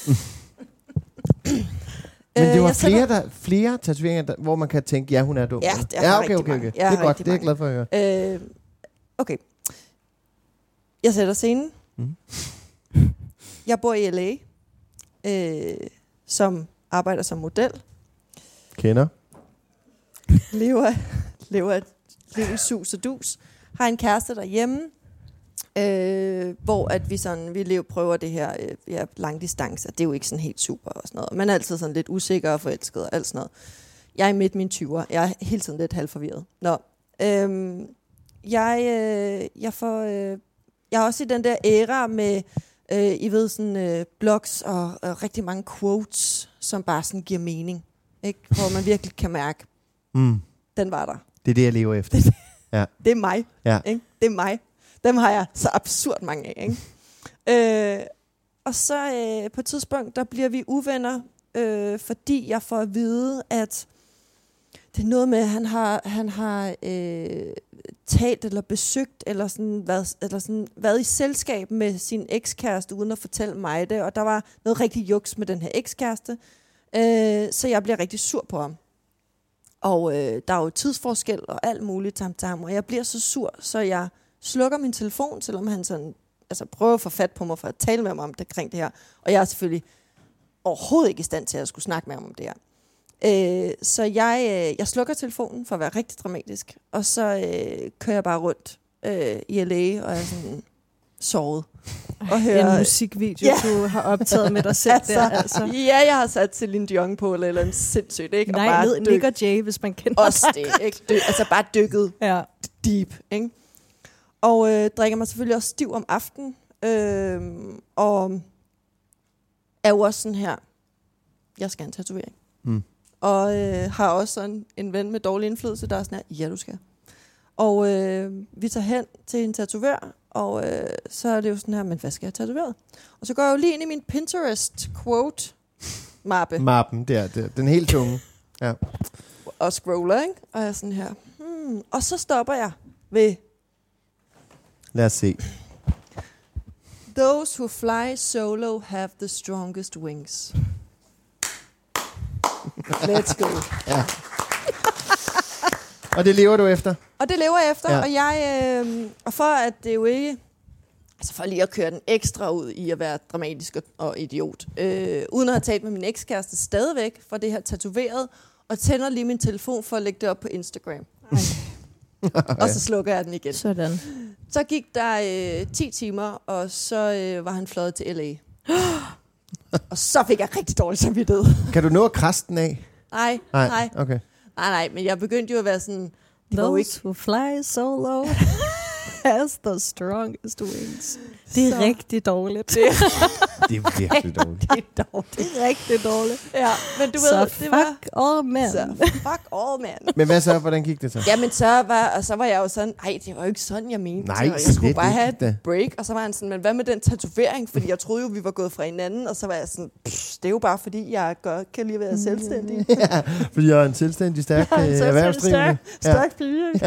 Men det Øh, var jeg flere, sætter- der, flere tatoveringer, der, hvor man kan tænke, ja, hun er dum. Ja, det er ja, rigtig okay, okay, mange. okay. Jeg Det har er godt, rigtig det er jeg mange. glad for at høre. Øh, okay. Jeg sætter scenen. Mm. Jeg bor i L A, øh, som arbejder som model. Kender. Lever, lever et liv i sus og dus. Har en kæreste derhjemme, øh, hvor at vi sådan, vi lever, prøver det her øh, ja, langdistance. Det er jo ikke sådan helt super og sådan noget. Man er altid sådan lidt usikker og forelsket og alt sådan noget. Jeg er i midt mine tyvere. Jeg er hele tiden lidt halvforvirret. Nå. Øhm, jeg, øh, jeg får... Øh, jeg er også i den der æra med, øh, I ved, sådan øh, blogs og øh, rigtig mange quotes, som bare sådan giver mening. Ikke? Hvor man virkelig kan mærke, Mm. den var der. Det er det, jeg lever efter. Det er mig. Ja. Ikke? Det er mig. Dem har jeg så absurd mange af. Ikke? øh, og så øh, på et tidspunkt, der bliver vi uvenner, øh, fordi jeg får at vide, at det er noget med, at han har, han har øh, talt eller besøgt, eller sådan, været, eller sådan været i selskab med sin ekskæreste, uden at fortælle mig det. Og der var noget rigtig juks med den her ekskæreste. Øh, så jeg bliver rigtig sur på ham. Og øh, der er jo tidsforskel og alt muligt tam tam, og jeg bliver så sur, så jeg slukker min telefon, selvom han sådan, altså prøver at få fat på mig for at tale med mig om det, kring det her. Og jeg er selvfølgelig overhovedet ikke i stand til at skulle snakke med ham om det her. Øh, så jeg, øh, jeg slukker telefonen for at være rigtig dramatisk, og så øh, kører jeg bare rundt øh, i L A og er sådan sovet. Og hører en musikvideo, ja. Du har optaget med dig selv altså, der. Altså. Ja, jeg har sat Celine Dion på, eller, eller en sindssygt, ikke? Nej, og ned Nick og Jay, hvis man kender også det, ikke? Dy- altså bare dykket ja. deep, ikke? Og øh, drikker mig selvfølgelig også stiv om aftenen, øh, og er jo også sådan her, jeg skal have en tatovering. Mm. Og øh, har også sådan en ven med dårlig indflydelse, der er sådan her, ja, du skal. Og øh, vi tager hen til en tatovør, og øh, så er det jo sådan her, men hvad skal jeg have tatoveret? Og så går jeg jo lige ind i min Pinterest-quote-mappe. Mappen, der, der, den helt tunge. Ja. Og scroller, ikke? Og jeg er sådan her. Hmm. Og så stopper jeg ved... Lad os se. Those who fly solo have the strongest wings. Let's go. Ja. Og det lever du efter? Og det lever jeg efter, ja. og jeg øh, og for at det jo ikke, altså for lige at køre den ekstra ud i at være dramatisk og, og idiot, øh, uden at have talt med min ekskæreste stadigvæk for det her tatoveret, og tænder lige min telefon for at lægge det op på Instagram. Og så slukker jeg den igen. Sådan. Så gik der øh, ti timer, og så øh, var han fløjet til L A. Og så fik jeg rigtig dårlig samvittighed. Kan du nå at krasse den af? Nej, nej. Nej, okay. nej, nej, men jeg begyndte jo at være sådan... Those who fly solo has the strongest wings. Det er så rigtig dårligt. Det, det er virkelig dårligt. Det er dårligt. Det er rigtig dårligt. Ja, men du så ved, fuck det var... all men. Så fuck all men. Men hvad så? Hvordan gik det så? Ja, men så var, og så var jeg jo sådan, ej, det var jo ikke sådan, jeg mente. Nej, jeg skulle det, bare det, have det. et break. Og så var han sådan, men hvad med den tatovering? Fordi jeg troede jo, vi var gået fra hinanden. Og så var jeg sådan, det er jo bare fordi, jeg godt kan lige være selvstændig. Ja, fordi jeg er en selvstændig, stærk ja, øh, erhvervsdrivende. Stærk pige. Ja.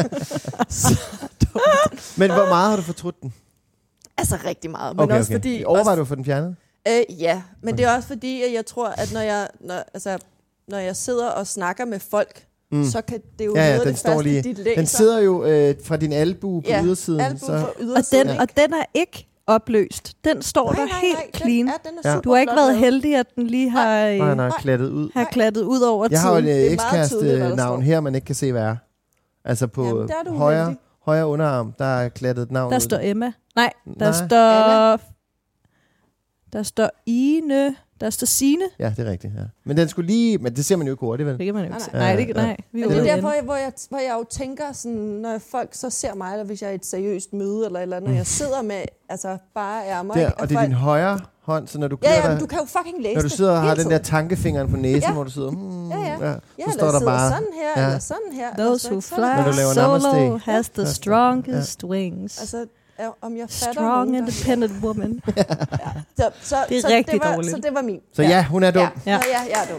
Men hvor meget har du fortrudt den? Altså rigtig meget. Men okay, også okay. fordi... Overvejer du at få den fjernet? Øh, ja, men okay. Det er også fordi, at jeg tror, at når jeg, når, altså, når jeg sidder og snakker med folk, mm. så kan det jo ja, ja, noget den det står første, lige. de læser. Den sidder jo øh, fra din albue på ja, ydersiden. albue så. på ydersiden. Og den, og den er ikke opløst. Den står nej, der nej, helt nej, clean. Den, ja, den ja. Du har ikke været heldig, at den lige har, nej, nej, nej, klattet ud. har klattet ud over jeg tiden. Jeg har jo en ekskæreste navn her, man ikke kan se, hvad er. Altså på jamen, højre, højre underarm, der er klattet navn Der ud. står Emma. Nej, der nej. står... Anna. Der står Ine. Der står Signe. Ja, det er rigtigt. Ja. Men den skulle lige... Men det ser man jo ikke hurtigt, vel? Det kan man jo ikke nej, nej, nej. nej, det, nej. Vi men det er der, hvor jeg, hvor, jeg, hvor jeg jo tænker, sådan, når folk så ser mig, eller hvis jeg er i et seriøst møde, eller eller andet, når jeg sidder med altså, bare ærmer. Der, og det er folk, din højre hånd, så når du ja, klør ja, dig, du kan jo fucking læse når du sidder og har den der tiden. tankefingeren på næsen, ja. hvor du sidder... Hmm, ja, ja. ja. Ja, så står der bare... sådan her, ja. eller sådan her. Those who fly solo has the strongest ja. wings. Altså, om jeg fatter Strong, nogen, independent woman. ja. så, så, det er så rigtig det var, dårligt. Så det var min. Så ja, hun er dum. Ja, ja. ja jeg er dum.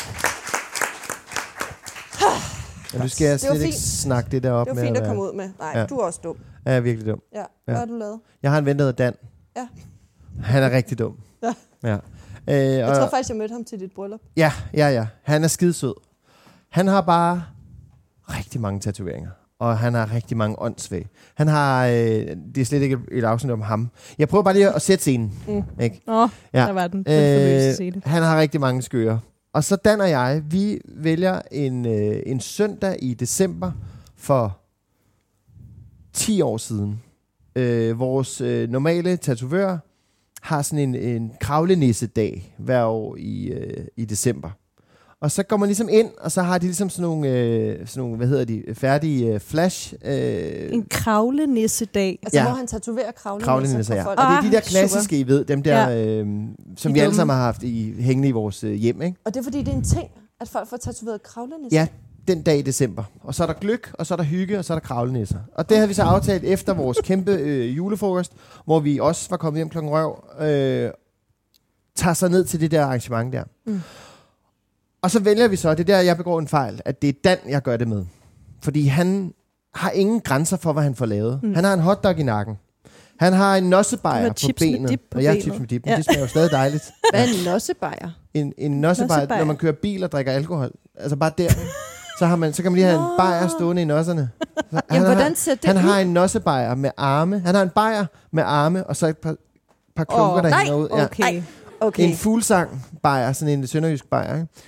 Men nu skal jeg slet ikke snakke det der op med. Det var fint at, at komme ud med. Nej, ja. Du er også dum. Ja, jeg er virkelig dum. Ja, hvad ja. har du lavet? Jeg har en ven, der hedder Dan. Ja. Han er rigtig dum. Ja. ja. Øh, jeg og, tror faktisk, jeg mødte ham til dit bryllup. Ja, ja, ja. Han er skidesød. Han har bare rigtig mange tatoveringer. Og han har rigtig mange åndssvage. Han har... Øh, det er slet ikke et afsnit om ham. Jeg prøver bare lige at sætte scenen. Mm. Ikke? Åh, oh, ja. Der var den. den øh, scene. Han har rigtig mange skører. Og så Dan og jeg, vi vælger en, øh, en søndag i december for ti år siden. Øh, vores øh, normale tatovør har sådan en, en kravlenissedag hver år i, øh, i december. Og så går man ligesom ind, og så har de ligesom sådan nogle, øh, sådan nogle hvad hedder de, færdige øh, flash. Øh, en kravlenissedag. Altså, ja. hvor han tatoverer kravlenisser kravlenisser, ja. folk. Og det er de der klassiske, super. I ved, dem der, ja. øh, som de vi alle sammen har haft i, hængende i vores øh, hjem, ikke? Og det er fordi, det er en ting, at folk får tatoveret kravlenisser? Ja, den dag i december. Og så er der gløgg, og så er der hygge, og så er der kravlenisser. Og det havde vi så aftalt efter vores kæmpe øh, julefrokost, hvor vi også var kommet hjem klokken røv, øh, tager sig ned til det der arrangement der. Mm. Og så vælger vi så, det der, jeg begår en fejl, at det er Dan, jeg gør det med. Fordi han har ingen grænser for, hvad han får lavet. Mm. Han har en hotdog i nakken. Han har en nossebajer på benet. På og jeg har benet. chips med dip, men ja. det smager jo stadig dejligt. Hvad er en nossebajer? En, en nossebajer, når man kører bil og drikker alkohol. Altså bare der. Så, har man, så kan man lige have en bajer stående i nosserne. Så, Jamen, han hvordan ser det Han ud? har en nossebajer med arme. Han har en bajer med arme, og så et par, par klunker, oh, der nej. hænger ud. Ja. Okay. Okay. En fuglsang bajer, sådan en sønderjysk bajer, ikke?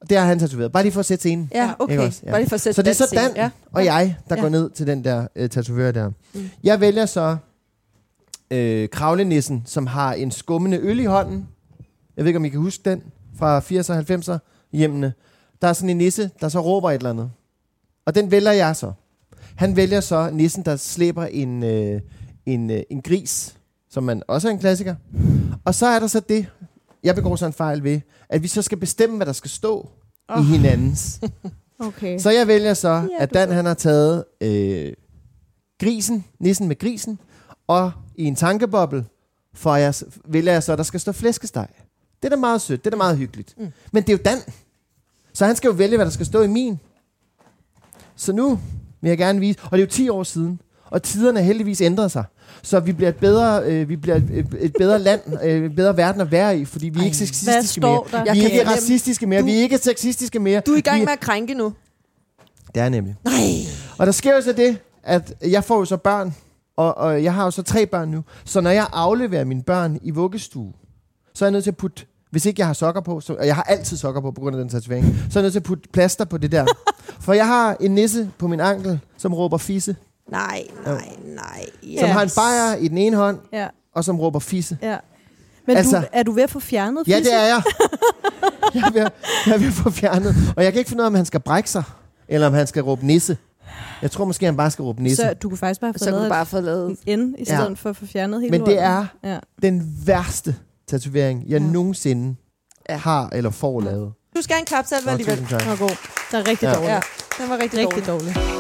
Det har han tatoveret. Bare lige for at sætte scenen. Ja, okay. Ja. Bare lige for at sætte så det er så Dan ja. og jeg, der ja. går ned til den der øh, tatovør der. Mm. Jeg vælger så øh, kravlenissen, som har en skummende øl i hånden. Jeg ved ikke, om I kan huske den fra firserne og halvfemserne hjemmene. Der er sådan en nisse, der så råber et eller andet. Og den vælger jeg så. Han vælger så nissen, der slæber en, øh, en, øh, en gris, som man også er en klassiker. Og så er der så det, jeg begår så en fejl ved, at vi så skal bestemme, hvad der skal stå oh. i hinandens. Okay. Så jeg vælger så, at Dan han har taget øh, grisen, nissen med grisen, og i en tankeboble, for jeg, vælger jeg så, at der skal stå flæskesteg. Det er da meget sødt, det er da meget hyggeligt. Mm. Men det er jo Dan. Så han skal jo vælge, hvad der skal stå i min. Så nu vil jeg gerne vise, og det er jo ti år siden, og tiderne har heldigvis ændret sig. Så vi bliver et bedre, øh, vi bliver et, et bedre land, øh, et bedre verden at være i, fordi vi er ikke sexistiske mere. Der? Vi er ikke racistiske mere, du, vi er ikke sexistiske mere. Du er i gang vi, med at krænke nu. Det er nemlig. Nej. Og der sker jo så det, at jeg får jo så børn, og, og jeg har jo så tre børn nu. Så når jeg afleverer mine børn i vuggestue, så er jeg nødt til at putte, hvis ikke jeg har sokker på, så, og jeg har altid sokker på på grund af den tatovering, så er jeg nødt til at putte plaster på det der. For jeg har en nisse på min ankel, som råber fisse. Nej, nej, nej. Yes. Som har en bajer i den ene hånd, ja. og som råber fisse. Ja. Men altså, du, er du ved at få fjernet fisse? Ja, det er jeg. Jeg er, ved at, jeg er ved at få fjernet. Og jeg kan ikke finde ud af, om han skal brække sig, eller om han skal råbe nisse. Jeg tror måske, han bare skal råbe nisse. Så du kunne faktisk bare få så lavet, bare få lavet en i stedet ja. for at få fjernet hele Men det er ja. den værste tatovering, jeg ja. nogensinde ja. har eller får lavet. Du skal have en klapsalve alligevel. Den var god. Den er rigtig ja. dårlig. Ja, den var rigtig, rigtig dårlig. dårlig.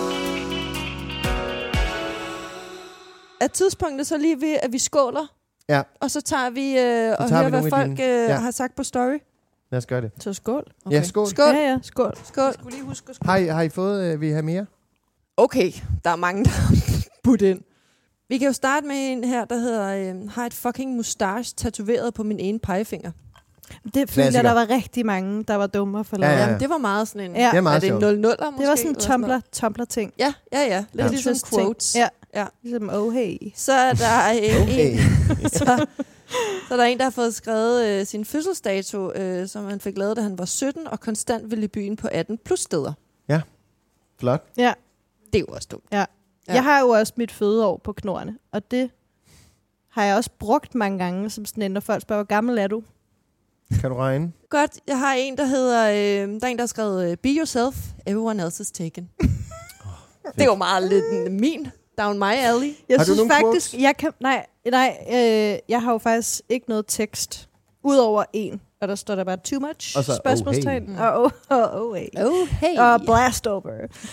Er tidspunktet så lige ved, at vi skåler? Ja. Og så tager vi øh, og hører, hvad folk øh, ja. har sagt på story? Lad os gøre det. Så skål. Okay. Ja, skål. Skål. Ja, ja, skål. Skål. Jeg skulle lige huske at skål. Har I, har I fået, øh, vil I have mere? Okay, der er mange, der har budt ind. Vi kan jo starte med en her, der hedder, øh, har et fucking mustache tatoveret på min ene pegefinger. Det følte jeg, der var rigtig mange, der var dumme for lavet. Ja, ja, ja. Jamen, det var meget sådan en... Ja. Det er meget er det nul nuller måske? Det var sådan en Tumblr, Tumblr-ting. Ja, ja, ja. Lidt ja. ligesom quotes. Ja. ja. Ligesom, oh hey. Så er der øh, okay. en... så, så er der en, der har fået skrevet øh, sin fødselsdato, øh, som han fik lavet, da han var sytten, og konstant ville i byen på atten plus steder. Ja, flot. Ja. Det er jo også dumt. Ja. Ja. Jeg har jo også mit fødeår på knorrene, og det har jeg også brugt mange gange, som sådan en, når folk spørger, hvor gammel er du? Kan du regne? Godt. Jeg har en, der hedder... Øh, der er en, der har skrevet, be yourself, everyone else is taken. oh, det er jo meget lidt min, down my alley. Jeg har synes du faktisk... Jeg kan, nej, nej øh, jeg har jo faktisk ikke noget tekst, udover en. Og der står der bare too much, og så, spørgsmålstegn, oh, hey. og oh, oh, oh, hey. Oh, hey. Og blast over.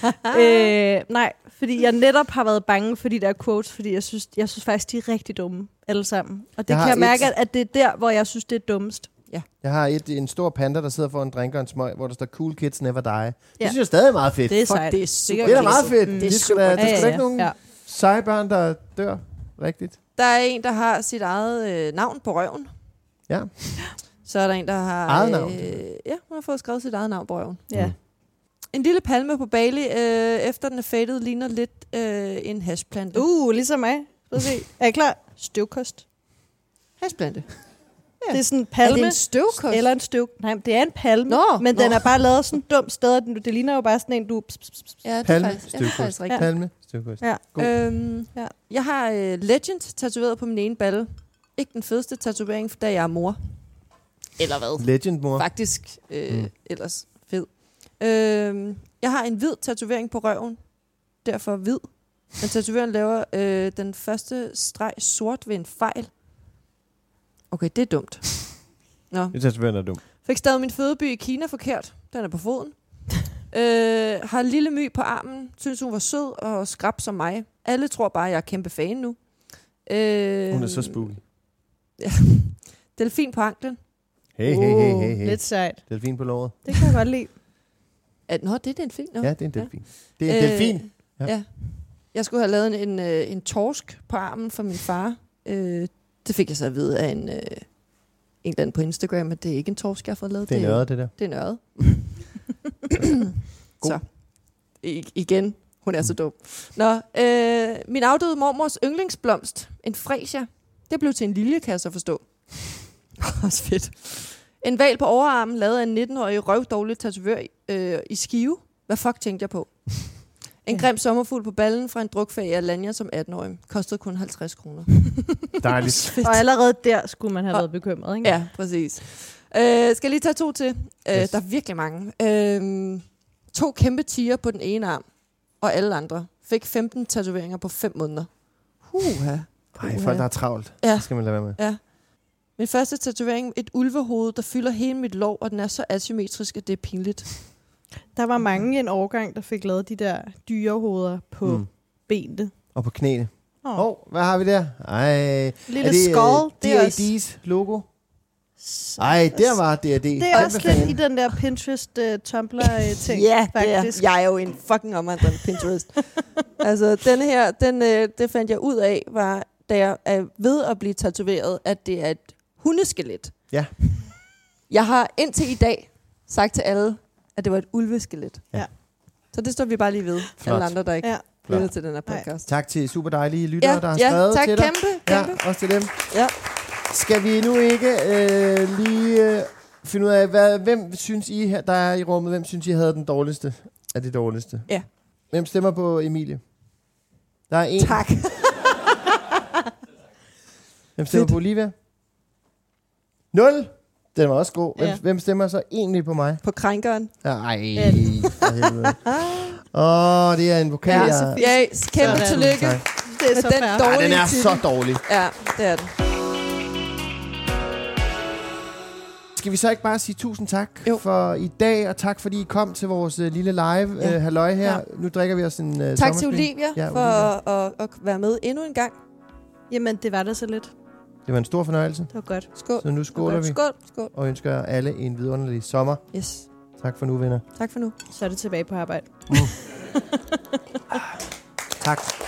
øh, nej, fordi jeg netop har været bange for de der quotes, fordi jeg synes, jeg synes faktisk, de er rigtig dumme, alle sammen. Og det jeg kan jeg mærke, et... at det er der, hvor jeg synes, det er dummest. Ja. Jeg har et, en stor panda, der sidder for en drink og en smøg, hvor der står cool kids never die. Det ja. synes jeg stadig er meget fedt. Det er sejt. Det er, super det er da meget fedt. Mm. Det er super. Der skal ja, ja, da ikke nogen ja. seje børn, der dør rigtigt. Der er en, der har sit eget øh, navn på røven. Ja. Så er der en, der har... Eget navn? Øh, ja, hun har fået skrevet sit eget navn på røven. Ja. Mm. En lille palme på Bali, øh, efter den er fadet, ligner lidt øh, en hashplante. Uh, ligesom mig. Prøv at se. Er I klar? Støvkost. Hashplante. Ja. Det er sådan en palme. Er det en støvkost? Eller en støv... Nej, det er en palme, nå, men nå. den er bare lavet sådan et dumt sted. Det ligner jo bare sådan en, du... Pss, pss, pss. Ja, det er palme, faktisk, ja, det er faktisk rigtigt. Palme, støvkost. Ja. Øhm, ja. Jeg har øh, Legend tatoveret på min ene balle. Ikke den fedeste tatovering, da jeg er mor. Eller hvad? Legend, mor. Faktisk øh, mm. ellers fed. Øhm, jeg har en hvid tatovering på røven. Derfor hvid. Men tatoveren laver øh, den første streg sort ved en fejl. Okay, det er dumt. Nå. Det tatoveren er dumt. Fik stadig min fødeby i Kina forkert. Den er på foden. øh, har en lille my på armen. Synes hun var sød og skrab som mig. Alle tror bare, jeg er kæmpe fan nu. Øh, hun er så spooky. Ja. Delfin på anklen. Hey, hey, hey, hey, hey. Lidt sejt. Delfin på låret. Det kan jeg godt lide. At, nå, det er delfin. Nå. Ja, det er en delfin. Ja. Det er en øh, delfin. Ja. ja. Jeg skulle have lavet en, en, en torsk på armen for min far. Øh, det fik jeg så at vide af en, øh, en eller anden på Instagram, at det er ikke en torsk, jeg har fået lavet. Det er en øre, det der. Det er en øre. Så. I, igen. Hun er så dum. Nå, øh, min afdøde mormors yndlingsblomst, en fresia, det blev til en liljekasse at forstå. Også fedt. En val på overarmen, lavet af en nitten-årig røvdårlig tatovør øh, i Skive. Hvad fuck tænkte jeg på? En ja. grim sommerfugl på ballen fra en drukfag i Alanya som atten-årig. Kostede kun halvtreds kroner. Dejligt. Og allerede der skulle man have været bekymret, ikke? Ja, præcis. Øh, skal jeg lige tage to til? Øh, yes. Der er virkelig mange. Øh, to kæmpe tiger på den ene arm, og alle andre fik femten tatoveringer på fem måneder. Huha. Ej, folk der er travlt. Ja. Det skal man lade være med. Ja. Min første tatovering, et ulvehoved, der fylder hele mit lår, og den er så asymmetrisk, at det er pinligt. Der var mange en årgang, der fik lavet de der dyrehoveder på mm. benene. Og på knæene. Åh, oh. oh, hvad har vi der? Ej, lille er det skull, D A D's logo? Ej, der var D A D. Det er også lidt i den der Pinterest uh, Tumblr-ting, ja, faktisk. Jeg er jo en fucking omvandrende Pinterest. Altså, denne her, den, øh, det fandt jeg ud af, var, da jeg er ved at blive tatoveret, at det er et hundeskelet. Ja. Jeg har indtil i dag sagt til alle, at det var et ulveskelet. Ja. Så det står vi bare lige ved. Flot. Alle andre, der ikke ja. lytter til den her podcast. Tak til super dejlige lyttere, ja, der har ja, skrevet tak, til dig. kæmpe, kæmpe. Ja, også til dem. Ja. Skal vi nu ikke øh, lige øh, finde ud af, hvad, hvem synes I her, der er i rummet, hvem synes I havde den dårligste af det dårligste? Ja. Hvem stemmer på Emilie? Der er en. Tak. Hvem stemmer på Olivia? Nul. Den var også god. Hvem, ja. hvem stemmer så egentlig på mig? På krænkeren. Ej, for helvede. Åh, det er en vokal. Ja, jeg... ja kæmpe Sådan. tillykke. Det er så den, Ej, den er så dårlig. Ja, det er den. Skal vi så ikke bare sige tusind tak jo. for i dag, og tak fordi I kom til vores uh, lille live ja. uh, halløj her. Ja. Nu drikker vi os en uh, Tak til Olivia ja, for Olivia. At, at, at være med endnu en gang. Jamen, det var da så lidt. Det var en stor fornøjelse. Det var godt. Skål. Så nu skåler vi. Skål, skål. Og ønsker jer alle en vidunderlig sommer. Yes. Tak for nu, venner. Tak for nu. Så er det tilbage på arbejde. Mm. Tak.